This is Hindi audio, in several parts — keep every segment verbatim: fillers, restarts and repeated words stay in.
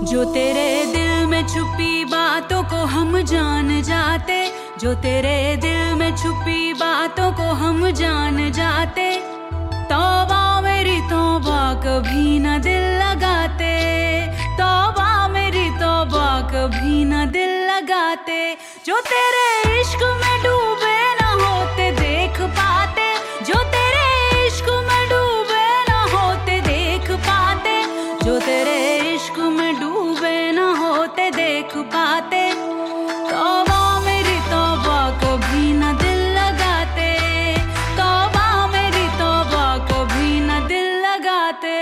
जो तेरे दिल में छुपी बातों को हम जान जाते, जो तेरे दिल में छुपी बातों को हम जान जाते, तौबा मेरी तौबा कभी न दिल लगाते, तौबा मेरी तौबा कभी न दिल लगाते। जो तेरे इश्क में डूबे न होते देख पाते, जो तेरे इश्क में डूबे न होते देख पाते, जो तेरे इश्क में डूबे न होते देख पाते, तौबा मेरी तौबा कभी न दिल लगाते, तौबा मेरी तौबा कभी न दिल लगाते।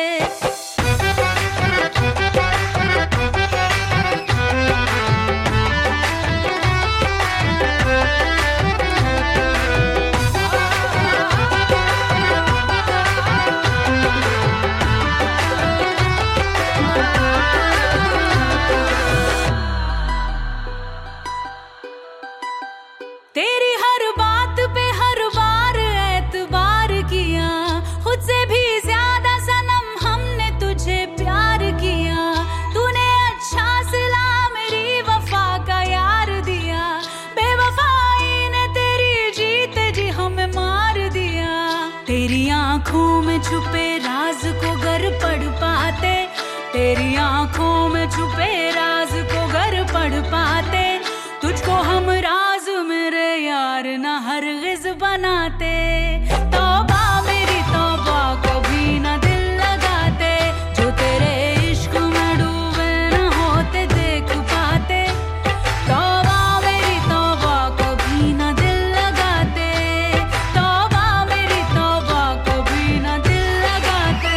तेरी हर बात पे हर बार एतबार किया, खुद से भी ज्यादा सनम हमने तुझे प्यार किया, तूने अच्छा सिला मेरी वफा का यार दिया, बेवफाई ने तेरी जीत जी हमें मार दिया। तेरी आंखों में छुपे राज को गर पढ़ पाते, तेरी आंखों में छुपे राज को गर पढ़ पाते, तुझको हम राज मेरे यार न हरगिज़ बनाते, तौबा मेरी तौबा कभी न दिल लगाते। जो तेरे इश्क में डूबे न होते देख पाते, तौबा मेरी तौबा कभी न दिल लगाते, तौबा मेरी तौबा कभी न दिल लगाते।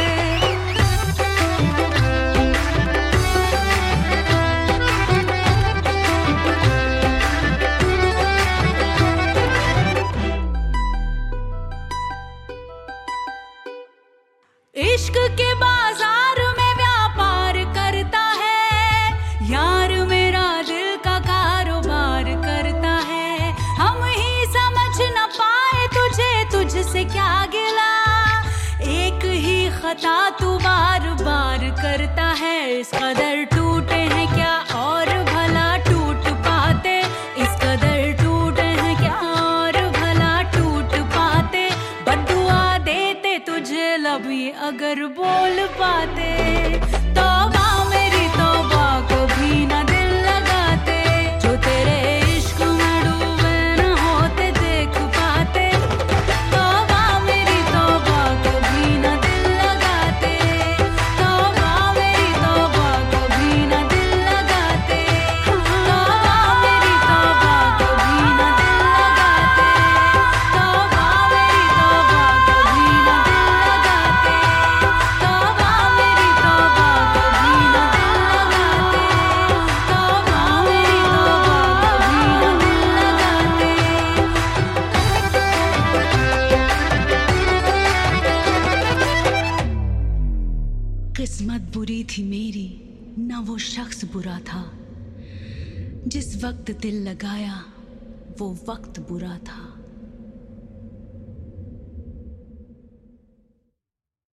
इश्क के बाजार में व्यापार करता है, यार मेरा दिल का कारोबार करता है, हम ही समझ न पाए तुझे तुझसे क्या गिला, एक ही खता तू बार बार करता है। इस कदर टूटे हैं क्या और भला टूट पाते, इस कदर टूटे हैं क्या और भला टूट पाते, बद्दुआ देते तुझे लभी अगर बोल पाते, तौबा मेरी तौबा कभी न दिल लगाते। जो तेरे इश्क में डूबे न होते देख पाते, तौबा मेरी तौबा कभी न दिल लगाते, तौबा मेरी तौबा कभी न दिल लगाते, तौबा मेरी तौबा कभी न दिल लगाते, तौबा मेरी तौबा कभी न दिल लगाते, तौबा मेरी तौबा कभी न दिल लगाते, तौबा मेरी तौबा कभी न दिल लगाते। किस्मत बुरी थी मेरी, न वो शख्स बुरा था, जिस वक्त दिल लगाया वो वक्त बुरा था।